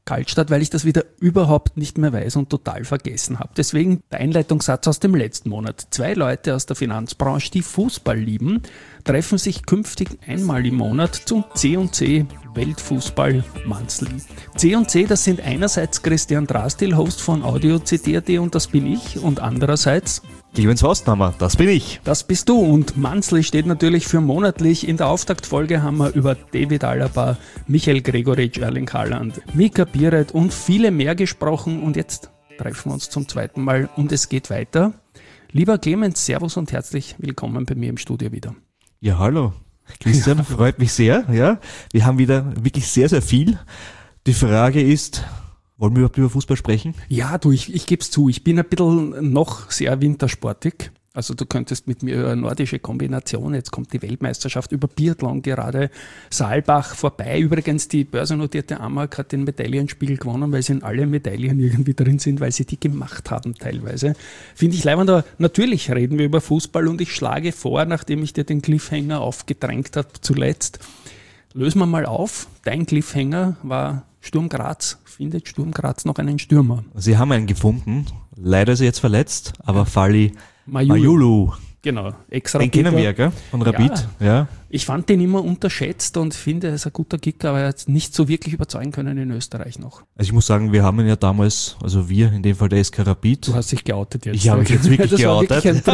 Kaltstart, weil ich das wieder überhaupt nicht mehr weiß und total vergessen habe. Deswegen der Einleitungssatz aus dem letzten Monat. 2 Leute aus der Finanzbranche, die Fußball lieben, treffen sich künftig einmal im Monat zum C&C Weltfußball Monthly. C&C, das sind einerseits Christian Drastil, Host von Audio CD.at und das bin ich, und andererseits Clemens Horsthammer, das bin ich. Das bist du, und Monthly steht natürlich für monatlich. In der Auftaktfolge haben wir über David Alaba, Michael Gregoritsch, Erling Haaland, Mika Biret und viele mehr gesprochen, und jetzt treffen wir uns zum zweiten Mal und es geht weiter. Lieber Clemens, Servus und herzlich willkommen bei mir im Studio wieder. Ja, hallo Christian, freut mich sehr. Ja, wir haben wieder wirklich sehr, sehr viel. Die Frage ist, wollen wir überhaupt über Fußball sprechen? Ja, du, ich gebe es zu, ich bin ein bisschen noch sehr wintersportig. Also du könntest mit mir über eine nordische Kombination, jetzt kommt die Weltmeisterschaft über Biathlon gerade, Saalbach vorbei. Übrigens, die börsennotierte Amag hat den Medaillenspiegel gewonnen, weil sie in alle Medaillen irgendwie drin sind, weil sie die gemacht haben teilweise. Finde ich leibend, aber natürlich reden wir über Fußball und ich schlage vor, nachdem ich dir den Cliffhanger aufgedrängt habe zuletzt, lösen wir mal auf. Dein Cliffhanger war Sturm Graz. Findet Sturm Graz noch einen Stürmer? Sie haben einen gefunden. Leider ist er jetzt verletzt, aber Fali Mayulu. Genau, Den kennen wir, gell? Von Rapid. Ja. Ich fand den immer unterschätzt und finde, er ist ein guter Kicker, aber er hat nicht so wirklich überzeugen können in Österreich noch. Also ich muss sagen, wir haben ihn ja damals, also wir, in dem Fall der SK Rapid. Du hast dich geoutet jetzt. Ich habe mich jetzt wirklich geoutet. War wirklich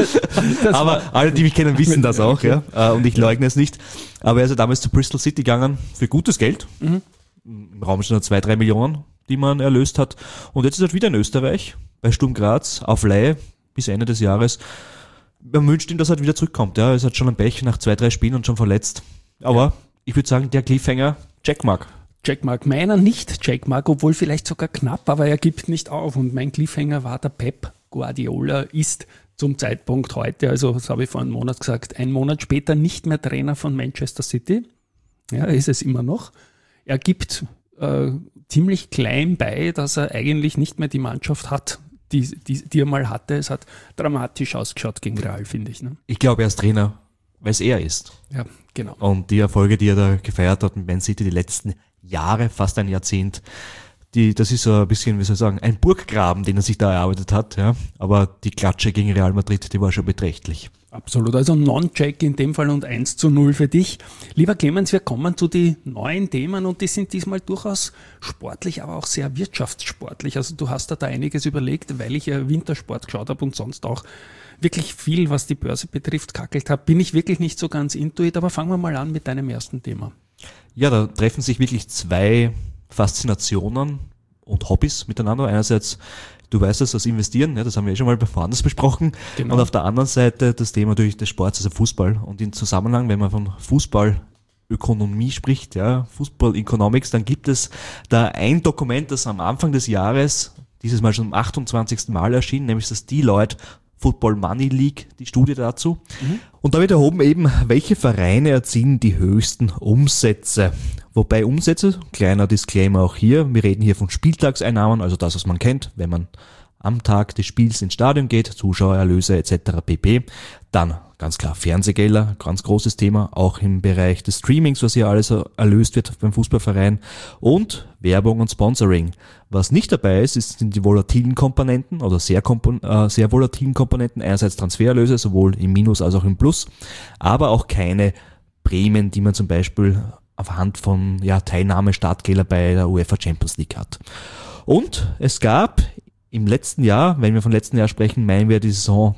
ein aber alle, die mich kennen, wissen das auch, ja. Und ich leugne es nicht. Aber er ist ja damals zu Bristol City gegangen für gutes Geld. Mhm. Im Raum stehen 2-3 Millionen, die man erlöst hat. Und jetzt ist er wieder in Österreich, bei Sturm Graz, auf Leihe bis Ende des Jahres. Man wünscht ihm, dass er halt wieder zurückkommt. Ja, es hat schon ein Pech nach 2-3 Spielen und schon verletzt. Aber ich würde sagen, der Cliffhanger, Checkmark. Checkmark. Meiner nicht Checkmark, obwohl vielleicht sogar knapp, aber er gibt nicht auf. Und mein Cliffhanger war, der Pep Guardiola ist zum Zeitpunkt heute, also das habe ich vor einem Monat gesagt, ein Monat später nicht mehr Trainer von Manchester City. Ja, ist es immer noch. Er gibt ziemlich klein bei, dass er eigentlich nicht mehr die Mannschaft hat, die er mal hatte. Es hat dramatisch ausgeschaut gegen Real, finde ich. Ne? Ich glaube, er ist Trainer, weil es er ist. Ja, genau. Und die Erfolge, die er da gefeiert hat mit Man City die letzten Jahre, fast ein Jahrzehnt, das ist so ein bisschen, wie soll ich sagen, ein Burggraben, den er sich da erarbeitet hat. Ja. Aber die Klatsche gegen Real Madrid, die war schon beträchtlich. Absolut, also Non-Check in dem Fall und 1:0 für dich. Lieber Clemens, wir kommen zu den neuen Themen und die sind diesmal durchaus sportlich, aber auch sehr wirtschaftssportlich. Also du hast da einiges überlegt, weil ich ja Wintersport geschaut habe und sonst auch wirklich viel, was die Börse betrifft, kackelt habe. Bin ich wirklich nicht so ganz intuit, aber fangen wir mal an mit deinem ersten Thema. Ja, da treffen sich wirklich 2 Faszinationen und Hobbys miteinander. Einerseits, du weißt es, das Investieren, ja, das haben wir schon mal woanders besprochen. Genau. Und auf der anderen Seite das Thema natürlich des Sports, also Fußball. Und im Zusammenhang, wenn man von Fußballökonomie spricht, ja, Football Economics, dann gibt es da ein Dokument, das am Anfang des Jahres, dieses Mal schon zum 28. Mal erschien, nämlich das Deloitte Football Money League, die Studie dazu. Mhm. Und da wird erhoben eben, welche Vereine erzielen die höchsten Umsätze. Wobei Umsätze, kleiner Disclaimer auch hier, wir reden hier von Spieltagseinnahmen, also das, was man kennt, wenn man am Tag des Spiels ins Stadion geht, Zuschauererlöse etc. pp. Dann ganz klar Fernsehgelder, ganz großes Thema, auch im Bereich des Streamings, was hier alles erlöst wird beim Fußballverein, und Werbung und Sponsoring. Was nicht dabei ist, sind die volatilen Komponenten oder sehr volatilen Komponenten, einerseits Transfererlöse, sowohl im Minus als auch im Plus, aber auch keine Prämien, die man zum Beispiel anhand von Teilnahme Startgelder bei der UEFA Champions League hat. Und es gab im letzten Jahr, wenn wir von letzten Jahr sprechen, meinen wir die Saison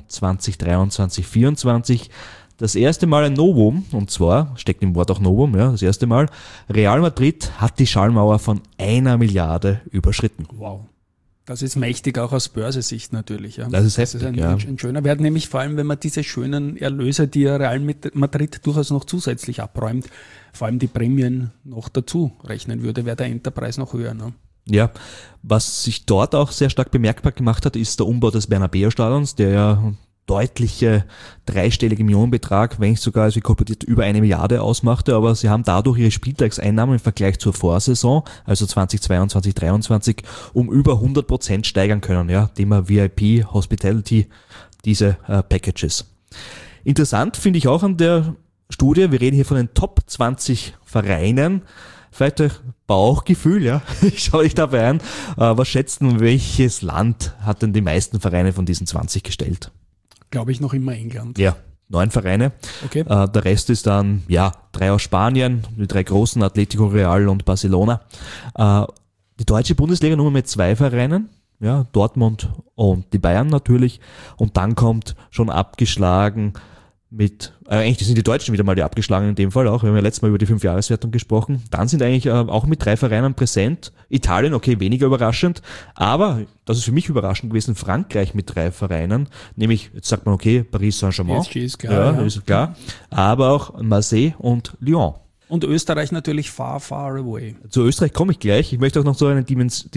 2023/24, das erste Mal ein Novum, und zwar, steckt im Wort auch Novum, ja, das erste Mal, Real Madrid hat die Schallmauer von 1 Milliarde überschritten. Wow. Das ist mächtig, auch aus Börsesicht natürlich. Ja. Das ist heftig, ein schöner Wert, nämlich vor allem, wenn man diese schönen Erlöse, die Real Madrid durchaus noch zusätzlich abräumt, vor allem die Prämien noch dazu rechnen würde, wäre der Enterpreis noch höher. Ne? Ja, was sich dort auch sehr stark bemerkbar gemacht hat, ist der Umbau des Bernabeu-Stadions, der ja deutliche dreistellige Millionenbetrag, wenn nicht sogar, also kolportiert, über 1 Milliarde ausmachte, aber sie haben dadurch ihre Spieltagseinnahmen im Vergleich zur Vorsaison, also 2022/23, um über 100% steigern können, ja, Thema VIP, Hospitality, diese Packages. Interessant finde ich auch an der Studie, wir reden hier von den Top 20 Vereinen, vielleicht euch Bauchgefühl, ja, ich schaue euch dabei an, was schätzt denn, welches Land hat denn die meisten Vereine von diesen 20 gestellt? Glaube ich noch immer England. Ja, 9 Vereine. Okay. Der Rest ist dann, 3 aus Spanien, die 3 großen, Atletico, Real und Barcelona. Die deutsche Bundesliga nur mit 2 Vereinen, ja, Dortmund und die Bayern natürlich. Und dann kommt schon abgeschlagen mit, eigentlich sind die Deutschen wieder mal die abgeschlagenen in dem Fall auch, wir haben ja letztes Mal über die 5-Jahreswertung gesprochen, dann sind eigentlich auch mit 3 Vereinen präsent, Italien, okay, weniger überraschend, aber, das ist für mich überraschend gewesen, Frankreich mit 3 Vereinen, nämlich, jetzt sagt man, okay, Paris Saint-Germain, PSG ist klar, ja, ist klar, aber auch Marseille und Lyon. Und Österreich natürlich far, far away. Zu Österreich komme ich gleich. Ich möchte auch noch so eine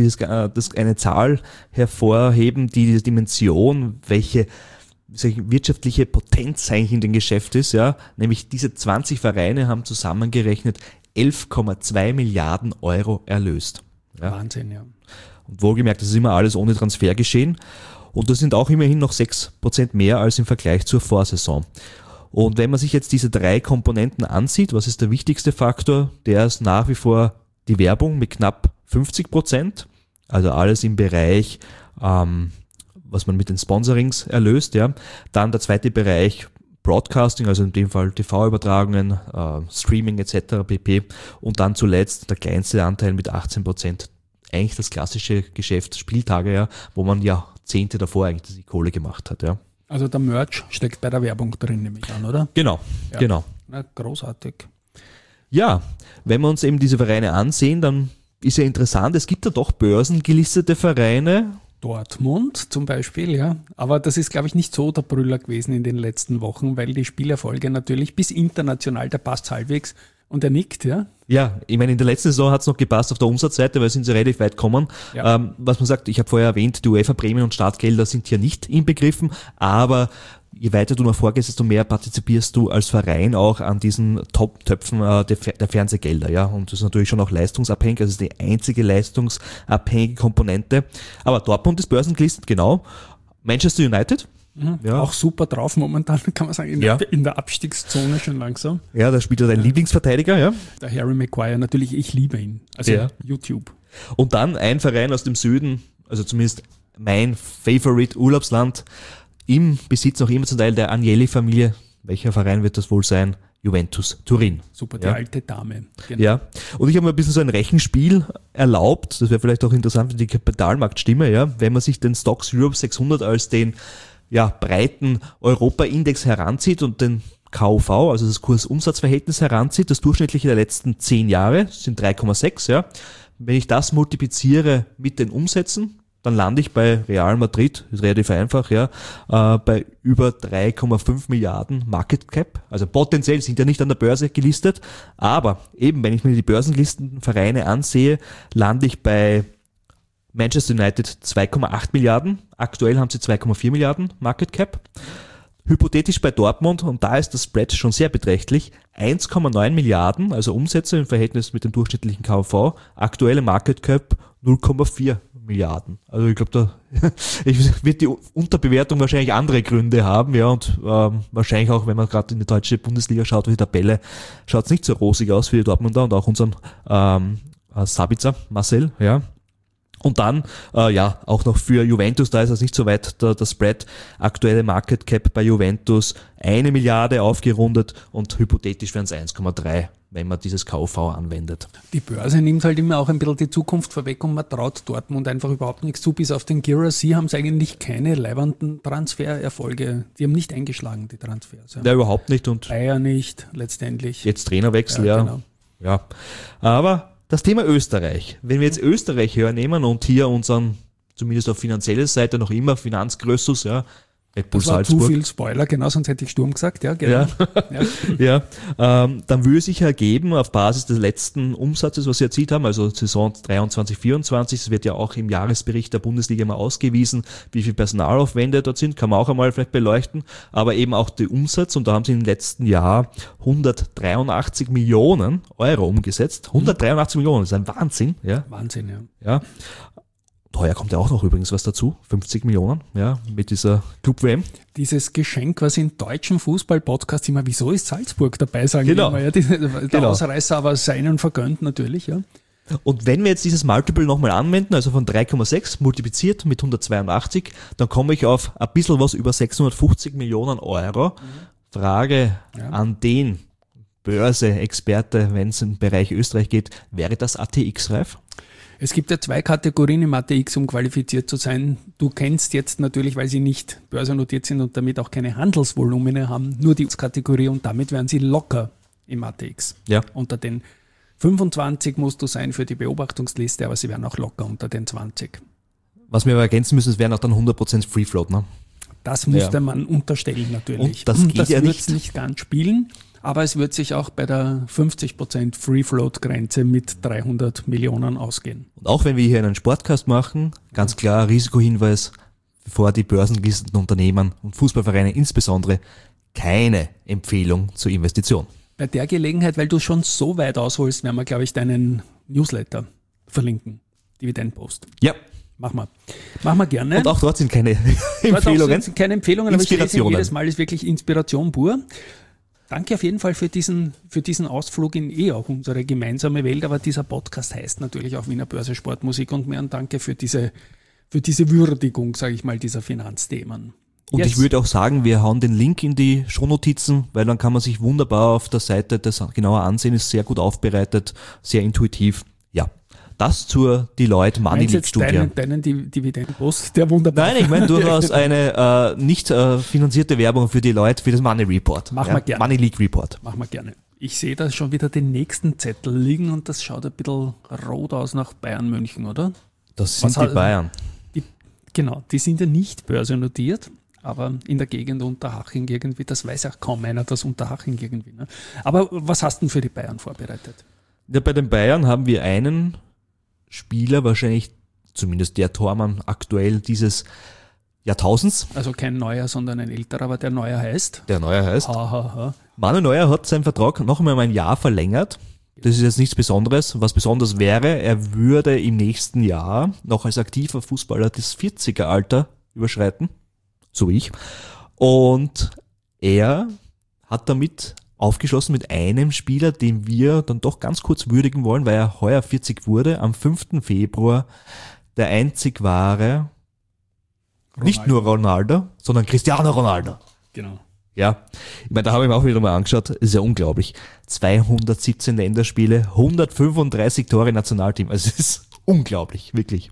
Zahl hervorheben, die diese Dimension, welche wirtschaftliche Potenz eigentlich in dem Geschäft ist, ja, nämlich diese 20 Vereine haben zusammengerechnet 11,2 Milliarden Euro erlöst. Ja. Wahnsinn, ja. Und wohlgemerkt, das ist immer alles ohne Transfer geschehen. Und das sind auch immerhin noch 6% mehr als im Vergleich zur Vorsaison. Und wenn man sich jetzt diese 3 Komponenten ansieht, was ist der wichtigste Faktor? Der ist nach wie vor die Werbung mit knapp 50%, also alles im Bereich, was man mit den Sponsorings erlöst, ja. Dann der zweite Bereich Broadcasting, also in dem Fall TV-Übertragungen, Streaming etc. pp. Und dann zuletzt der kleinste Anteil mit 18%. Eigentlich das klassische Geschäft, Spieltage, ja, wo man Jahrzehnte davor eigentlich die Kohle gemacht hat, ja. Also der Merch steckt bei der Werbung drin, nehme ich an, oder? Genau, ja. Genau. Na, großartig. Ja, wenn wir uns eben diese Vereine ansehen, dann ist ja interessant, es gibt ja doch börsengelistete Vereine. Dortmund zum Beispiel, ja. Aber das ist, glaube ich, nicht so der Brüller gewesen in den letzten Wochen, weil die Spielerfolge natürlich bis international, der passt halbwegs und er nickt, ja. Ja, ich meine, in der letzten Saison hat es noch gepasst auf der Umsatzseite, weil sind sie relativ weit gekommen. Ja. Was man sagt, ich habe vorher erwähnt, die UEFA-Prämien und Startgelder sind hier nicht inbegriffen, aber je weiter du nach vorgehst, desto mehr partizipierst du als Verein auch an diesen Top-Töpfen der Fernsehgelder, ja. Und das ist natürlich schon auch leistungsabhängig, also die einzige leistungsabhängige Komponente. Aber Dortmund ist börsengelistet, genau. Manchester United. Ja. Auch super drauf momentan, kann man sagen, in der Abstiegszone schon langsam. Ja, da spielt er dein Lieblingsverteidiger, ja. Der Harry Maguire, natürlich, ich liebe ihn. Also YouTube. Und dann ein Verein aus dem Süden, also zumindest mein Favorite Urlaubsland, im Besitz noch immer zum Teil der Agnelli-Familie. Welcher Verein wird das wohl sein? Juventus Turin. Super, die alte Dame. Genau. Ja, und ich habe mir ein bisschen so ein Rechenspiel erlaubt, das wäre vielleicht auch interessant für die Kapitalmarktstimme, ja, wenn man sich den Stocks Europe 600 als den breiten Europa-Index heranzieht und den KUV, also das Kursumsatzverhältnis heranzieht, das durchschnittliche der letzten 10 Jahre sind 3,6, ja. Wenn ich das multipliziere mit den Umsätzen, dann lande ich bei Real Madrid, ist relativ einfach, ja, bei über 3,5 Milliarden Market Cap. Also potenziell sind ja nicht an der Börse gelistet, aber eben, wenn ich mir die börsengelisteten Vereine ansehe, lande ich bei Manchester United 2,8 Milliarden. Aktuell haben sie 2,4 Milliarden Market Cap. Hypothetisch bei Dortmund, und da ist das Spread schon sehr beträchtlich, 1,9 Milliarden, also Umsätze im Verhältnis mit dem durchschnittlichen KV, aktuelle Market Cap 0,4 Milliarden. Also ich glaube, da wird die Unterbewertung wahrscheinlich andere Gründe haben, ja, und wahrscheinlich auch, wenn man gerade in die deutsche Bundesliga schaut, die Tabelle, schaut es nicht so rosig aus für die Dortmunder und auch unseren Sabitzer, Marcel, ja. Und dann, auch noch für Juventus, da ist es nicht so weit der Spread, aktuelle Market Cap bei Juventus 1 Milliarde aufgerundet und hypothetisch wären es 1,3, wenn man dieses KV anwendet. Die Börse nimmt halt immer auch ein bisschen die Zukunft vorweg und man traut Dortmund einfach überhaupt nichts zu, bis auf den Guirassy haben sie eigentlich keine leibenden Transfererfolge. Die haben nicht eingeschlagen, die Transfers. Ja, überhaupt nicht. Und Bayer nicht, letztendlich. Jetzt Trainerwechsel, ja. Genau. Ja, aber das Thema Österreich. Wenn wir jetzt Österreich hernehmen und hier unseren, zumindest auf finanzieller Seite noch immer Finanzgrößus, ja, Red Bull das war Salzburg. Zu viel Spoiler, genau, sonst hätte ich Sturm gesagt, ja, genau. Dann würde sich ergeben, auf Basis des letzten Umsatzes, was Sie erzielt haben, also Saison 23/24, es wird ja auch im Jahresbericht der Bundesliga mal ausgewiesen, wie viel Personalaufwände dort sind, kann man auch einmal vielleicht beleuchten, aber eben auch der Umsatz, und da haben Sie im letzten Jahr 183 Millionen Euro umgesetzt. 183 Millionen, das ist ein Wahnsinn. Ja. Wahnsinn, ja. Ja. Teuer kommt ja auch noch übrigens was dazu, 50 Millionen, ja, mit dieser Club-WM. Dieses Geschenk, was in deutschen Fußball-Podcasts immer, wieso ist Salzburg dabei, sagen Genau. immer, ja, der Ausreißer, aber seinen vergönnt natürlich, ja. Und wenn wir jetzt dieses Multiple nochmal anwenden, also von 3,6 multipliziert mit 182, dann komme ich auf ein bisschen was über 650 Millionen Euro. Frage an den Börse-Experte, wenn es im Bereich Österreich geht, wäre das ATX-reif? Es gibt ja 2 Kategorien im ATX, um qualifiziert zu sein. Du kennst jetzt natürlich, weil sie nicht börsennotiert sind und damit auch keine Handelsvolumina haben, nur die Kategorie und damit wären sie locker im ATX. Ja. Unter den 25 musst du sein für die Beobachtungsliste, aber sie wären auch locker unter den 20. Was wir aber ergänzen müssen, es wären auch dann 100% Free Float, ne? Das musste man unterstellen natürlich. Und das geht ja wird nicht ganz spielen, aber es wird sich auch bei der 50% Free Float Grenze mit 300 Millionen ausgehen. Und auch wenn wir hier einen Sportcast machen, ganz klar Risikohinweis, bevor die börsengelisteten Unternehmen und Fußballvereine insbesondere keine Empfehlung zur Investition. Bei der Gelegenheit, weil du schon so weit ausholst, werden wir, glaube ich, deinen Newsletter verlinken. Dividendenpost. Ja. Machen wir gerne. Und auch dort sind keine Empfehlungen. Sind keine Empfehlungen, aber ich lese jedes Mal, ist wirklich Inspiration pur. Danke auf jeden Fall für diesen Ausflug in auch unsere gemeinsame Welt, aber dieser Podcast heißt natürlich auch Wiener Börse, Sportmusik und mehr. Und danke für diese Würdigung, sage ich mal, dieser Finanzthemen. Und ich würde auch sagen, wir hauen den Link in die Shownotizen, weil dann kann man sich wunderbar auf der Seite das genauer ansehen, ist sehr gut aufbereitet, sehr intuitiv. Ja, das zur Deloitte Money League Studie. Deinen Dividendenpost, der wunderbar. Nein, ich meine durchaus eine nicht finanzierte Werbung für Deloitte, für das Money Report. Machen wir gerne. Money League Report. Machen wir gerne. Ich sehe da schon wieder den nächsten Zettel liegen und das schaut ein bisschen rot aus nach Bayern München, oder? Das sind die Bayern. Genau, die sind ja nicht börsennotiert, aber in der Gegend Unterhaching irgendwie, das weiß auch kaum einer, das Unterhaching irgendwie. Ne? Aber was hast du denn für die Bayern vorbereitet? Ja, bei den Bayern haben wir einen Spieler, wahrscheinlich zumindest der Tormann aktuell dieses Jahrtausends. Also kein neuer, sondern ein älterer, aber der Neuer heißt? Der Neuer heißt. Ha. Manuel Neuer hat seinen Vertrag noch einmal um ein Jahr verlängert. Das ist jetzt nichts Besonderes. Was besonders wäre, er würde im nächsten Jahr noch als aktiver Fußballer das 40er-Alter überschreiten. So wie ich. Und er hat damit aufgeschlossen mit einem Spieler, den wir dann doch ganz kurz würdigen wollen, weil er heuer 40 wurde, am 5. Februar der einzig wahre, nicht nur Ronaldo, sondern Cristiano Ronaldo. Genau. Ja, ich meine, da habe ich mir auch wieder mal angeschaut, ist ja unglaublich. 217 Länderspiele, 135 Tore Nationalteam, also es ist unglaublich, wirklich.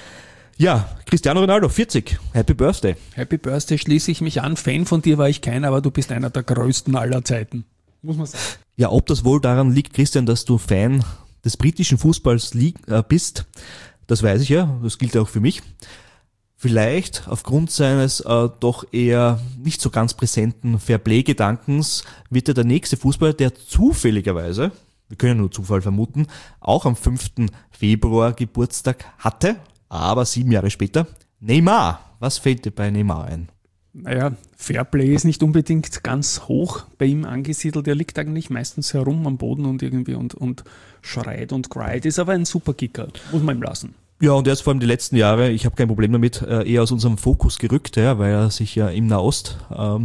Ja, Cristiano Ronaldo, 40. Happy Birthday. Happy Birthday, schließe ich mich an. Fan von dir war ich keiner, aber du bist einer der größten aller Zeiten. Muss man sagen. Ja, ob das wohl daran liegt, Christian, dass du Fan des britischen Fußballs bist, das weiß ich ja, das gilt auch für mich. Vielleicht aufgrund seines doch eher nicht so ganz präsenten Fairplay-Gedankens wird er der nächste Fußballer, der zufälligerweise, wir können ja nur Zufall vermuten, auch am 5. Februar Geburtstag hatte, aber 7 Jahre später, Neymar. Was fällt dir bei Neymar ein? Naja, Fairplay ist nicht unbedingt ganz hoch bei ihm angesiedelt. Er liegt eigentlich meistens herum am Boden und irgendwie und schreit und cryt. Ist aber ein super Kicker, muss man ihm lassen. Ja, und er ist vor allem die letzten Jahre, ich habe kein Problem damit, eher aus unserem Fokus gerückt, ja, weil er sich ja im Nahost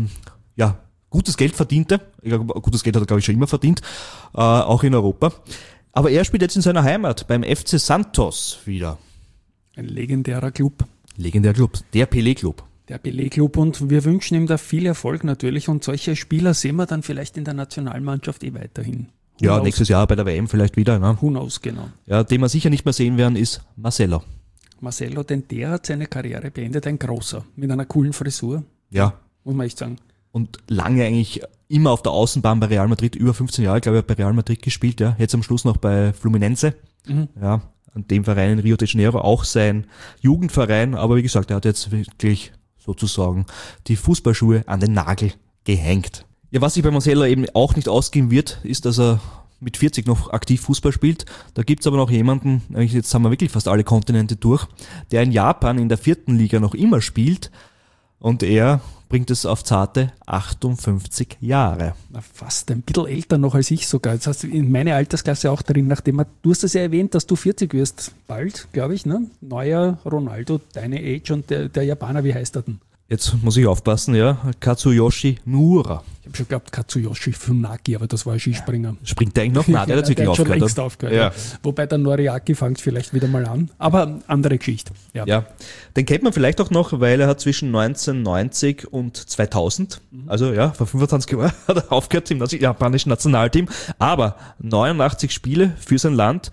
gutes Geld verdiente. Gutes Geld hat er, glaube ich, schon immer verdient, auch in Europa. Aber er spielt jetzt in seiner Heimat beim FC Santos wieder. Ein legendärer Club. Legendärer Club, der Pelé-Club. Der Pelé-Club und wir wünschen ihm da viel Erfolg natürlich und solche Spieler sehen wir dann vielleicht in der Nationalmannschaft weiterhin. Ja, nächstes Jahr bei der WM vielleicht wieder. Ne? Who knows, genau. Ja, den wir sicher nicht mehr sehen werden, ist Marcelo. Marcelo, denn der hat seine Karriere beendet, ein großer, mit einer coolen Frisur. Ja. Muss man echt sagen. Und lange eigentlich immer auf der Außenbahn bei Real Madrid, über 15 Jahre, glaube ich, bei Real Madrid gespielt, ja. Jetzt am Schluss noch bei Fluminense. Ja, an dem Verein in Rio de Janeiro, auch sein Jugendverein, aber wie gesagt, er hat jetzt wirklich sozusagen die Fußballschuhe an den Nagel gehängt. Ja, was sich bei Marcelo eben auch nicht ausgehen wird, ist, dass er mit 40 noch aktiv Fußball spielt. Da gibt's aber noch jemanden, jetzt haben wir wirklich fast alle Kontinente durch, der in Japan in der 4. Liga noch immer spielt und er bringt es auf zarte 58 Jahre. Na, fast ein bisschen älter noch als ich sogar. Jetzt hast du in meine Altersklasse auch drin, du hast das ja erwähnt, dass du 40 wirst. Bald, glaube ich, ne? Neuer Ronaldo, deine Age und der Japaner, wie heißt er denn? Jetzt muss ich aufpassen, ja. Katsuyoshi Miura. Ich habe schon geglaubt, Katsuyoshi Funaki, aber das war ein Skispringer. Springt der eigentlich noch? Nein, der hat wirklich schon längst aufgehört. Ja. Wobei der Noriaki fängt vielleicht wieder mal an. Aber andere Geschichte. Ja. Den kennt man vielleicht auch noch, weil er hat zwischen 1990 und 2000, also ja, vor 25 Jahren hat er aufgehört im japanischen Nationalteam. Aber 89 Spiele für sein Land,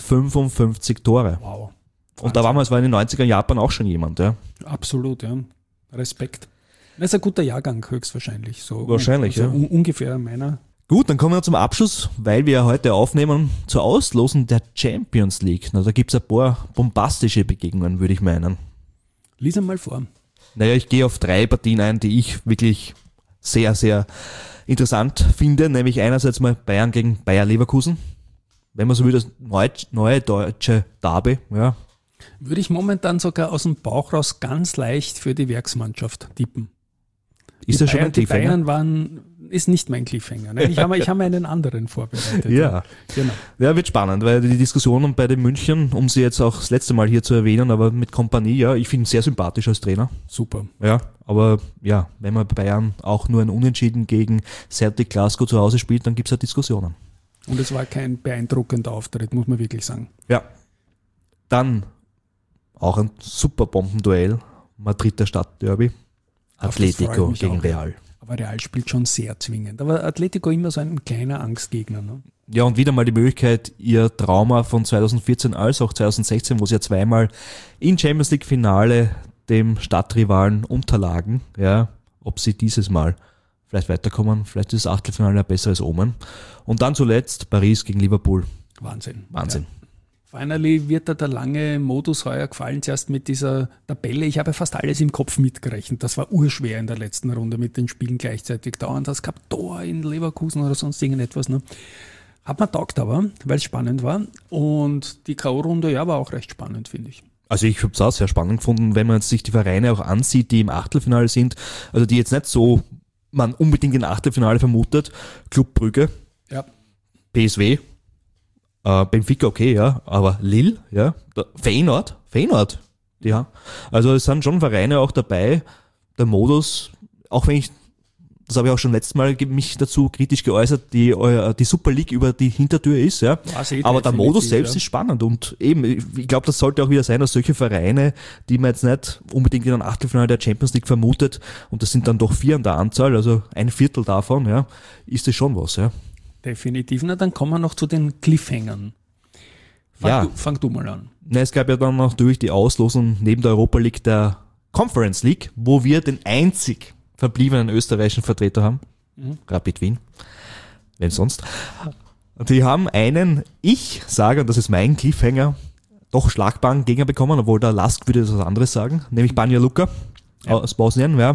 55 Tore. Wow. Und damals war in den 90ern Japan auch schon jemand, ja. Absolut, ja. Respekt. Das ist ein guter Jahrgang höchstwahrscheinlich. So wahrscheinlich, also ja. Ungefähr meiner. Gut, dann kommen wir zum Abschluss, weil wir ja heute aufnehmen, zur Auslosung der Champions League. Na, da gibt es ein paar bombastische Begegnungen, würde ich meinen. Lies einmal vor. Naja, ich gehe auf 3 Partien ein, die ich wirklich sehr, sehr interessant finde. Nämlich einerseits mal Bayern gegen Bayer Leverkusen. Wenn man so will, das neue deutsche Derby, ja. Würde ich momentan sogar aus dem Bauch raus ganz leicht für die Werksmannschaft tippen. Ist das schon ein Cliffhanger? Die Bayern ist nicht mein Cliffhanger. Ne? Ich habe einen anderen vorbereitet. Ja. Genau. Ja, wird spannend, weil die Diskussionen bei den München, um sie jetzt auch das letzte Mal hier zu erwähnen, aber mit Kompanie, ja, ich finde ihn sehr sympathisch als Trainer. Super. Ja, aber ja, wenn man bei Bayern auch nur ein Unentschieden gegen Celtic Glasgow zu Hause spielt, dann gibt es ja Diskussionen. Und es war kein beeindruckender Auftritt, muss man wirklich sagen. Ja. Dann auch ein super Bombenduell, Madrider Stadtderby, Atletico gegen Real. Aber Real spielt schon sehr zwingend. Aber Atletico immer so ein kleiner Angstgegner. Ne? Ja, und wieder mal die Möglichkeit, ihr Trauma von 2014 als auch 2016, wo sie ja zweimal in Champions League Finale dem Stadtrivalen unterlagen, ja, ob sie dieses Mal vielleicht weiterkommen, vielleicht ist das Achtelfinale ein besseres Omen. Und dann zuletzt Paris gegen Liverpool. Wahnsinn. Ja. Finally wird da der lange Modus heuer gefallen, zuerst mit dieser Tabelle. Ich habe fast alles im Kopf mitgerechnet. Das war urschwer in der letzten Runde mit den Spielen gleichzeitig dauernd. Das gab Tor in Leverkusen oder sonst irgendetwas. Ne? Hat mir taugt aber, weil es spannend war. Und die K.O.-Runde, ja, war auch recht spannend, finde ich. Also ich habe es auch sehr spannend gefunden, wenn man jetzt sich die Vereine auch ansieht, die im Achtelfinale sind. Also die jetzt nicht so, man unbedingt in Achtelfinale vermutet. Club Brügge, ja. PSW, Benfica, okay, ja, aber Lille, ja, Feyenoord, ja. Also es sind schon Vereine auch dabei, der Modus, auch wenn ich, das habe ich auch schon letztes Mal mich dazu kritisch geäußert, die Super League über die Hintertür ist, ja. Aber der Modus selbst ist spannend und eben, ich glaube, das sollte auch wieder sein, dass solche Vereine, die man jetzt nicht unbedingt in einem Achtelfinale der Champions League vermutet, und das sind dann doch 4 an der Anzahl, also ein Viertel davon, ja, ist das schon was, ja. Definitiv. Na, dann kommen wir noch zu den Cliffhangern. Fang du mal an. Na, es gab ja dann natürlich die Auslosung neben der Europa League der Conference League, wo wir den einzig verbliebenen österreichischen Vertreter haben. Rapid Wien. Wenn sonst. Die haben einen, ich sage, und das ist mein Cliffhanger, doch schlagbaren Gegner bekommen, obwohl der Lask würde das was anderes sagen, nämlich Banja Luka aus Bosnien, ja.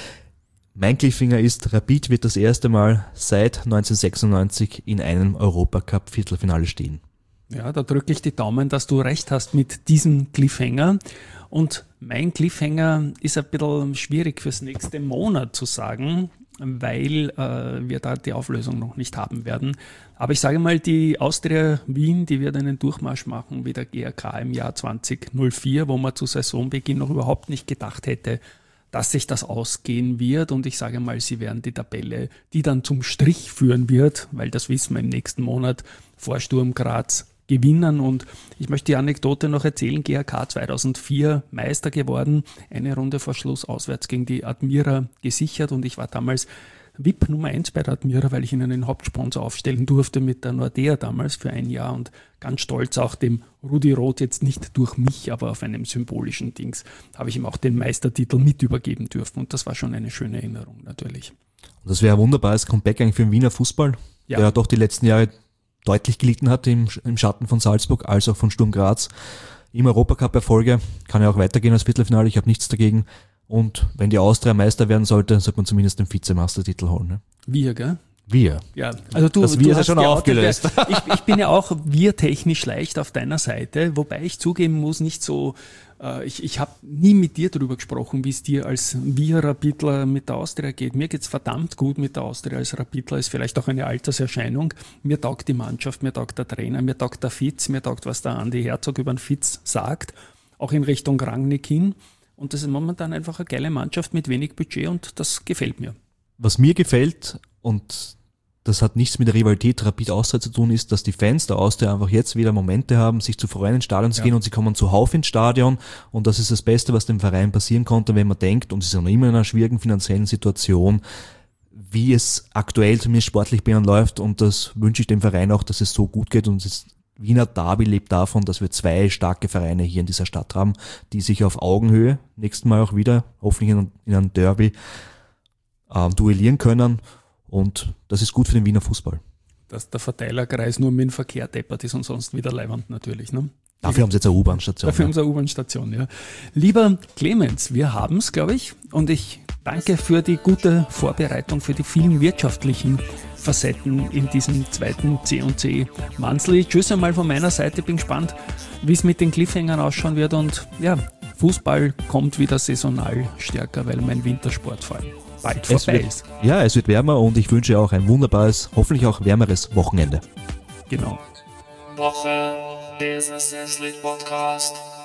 Mein Cliffhanger ist, Rapid wird das erste Mal seit 1996 in einem Europacup-Viertelfinale stehen. Ja, da drücke ich die Daumen, dass du recht hast mit diesem Cliffhanger. Und mein Cliffhanger ist ein bisschen schwierig fürs nächste Monat zu sagen, weil wir da die Auflösung noch nicht haben werden. Aber ich sage mal, die Austria Wien, die wird einen Durchmarsch machen wie der GRK im Jahr 2004, wo man zu Saisonbeginn noch überhaupt nicht gedacht hätte, dass sich das ausgehen wird, und ich sage mal, sie werden die Tabelle, die dann zum Strich führen wird, weil das wissen wir im nächsten Monat, vor Sturm Graz gewinnen. Und ich möchte die Anekdote noch erzählen, GRK 2004 Meister geworden, eine Runde vor Schluss auswärts gegen die Admira gesichert, und ich war damals VIP Nummer 1 bei der Admira, weil ich ihnen einen Hauptsponsor aufstellen durfte mit der Nordea damals für ein Jahr, und ganz stolz auch dem Rudi Roth, jetzt nicht durch mich, aber auf einem symbolischen Dings, habe ich ihm auch den Meistertitel mit übergeben dürfen, und das war schon eine schöne Erinnerung natürlich. Und das wäre ein wunderbares Comeback eigentlich für den Wiener Fußball, der ja doch die letzten Jahre deutlich gelitten hat im Schatten von Salzburg als auch von Sturm Graz. Im Europacup-Erfolge kann ja auch weitergehen als Viertelfinale, ich habe nichts dagegen. Und wenn die Austria Meister werden sollte, sollte man zumindest den Vizemeistertitel holen. Ne? Wir, gell? Wir. Ja, also du das Wir ist ja schon geoutet, aufgelöst. Ich bin ja auch wir-technisch leicht auf deiner Seite, wobei ich zugeben muss, nicht so, ich habe nie mit dir darüber gesprochen, wie es dir als Wir-Rapidler mit der Austria geht. Mir geht's verdammt gut mit der Austria als Rapidler, ist vielleicht auch eine Alterserscheinung. Mir taugt die Mannschaft, mir taugt der Trainer, mir taugt der Fitz, mir taugt, was der Andi Herzog über den Fitz sagt, auch in Richtung Rangnick hin. Und das ist momentan einfach eine geile Mannschaft mit wenig Budget und das gefällt mir. Was mir gefällt, und das hat nichts mit der Rivalität Rapid-Austria zu tun, ist, dass die Fans der Austria einfach jetzt wieder Momente haben, sich zu freuen, ins Stadion zu gehen, und sie kommen zuhauf ins Stadion, und das ist das Beste, was dem Verein passieren konnte, wenn man denkt, und sie sind noch immer in einer schwierigen finanziellen Situation, wie es aktuell zumindest sportlich bei ihnen läuft, und das wünsche ich dem Verein auch, dass es so gut geht, und das Wiener Derby lebt davon, dass wir 2 starke Vereine hier in dieser Stadt haben, die sich auf Augenhöhe, nächstes Mal auch wieder, hoffentlich in einem Derby, duellieren können, und das ist gut für den Wiener Fußball. Dass der Verteilerkreis nur mit dem Verkehr deppert ist und sonst wieder leiwand natürlich. Ne? Dafür haben sie jetzt eine U-Bahn-Station. Dafür haben sie eine U-Bahn-Station, ja. Lieber Clemens, wir haben es, glaube ich, und ich danke für die gute Vorbereitung, für die vielen wirtschaftlichen Facetten in diesem zweiten C&C Monthly. Tschüss einmal von meiner Seite, bin gespannt, wie es mit den Cliffhängern ausschauen wird, und ja, Fußball kommt wieder saisonal stärker, weil mein Wintersport vor allem bald vorbei ist. Ja, es wird wärmer, und ich wünsche auch ein wunderbares, hoffentlich auch wärmeres Wochenende. Genau. Woche, Business League Podcast.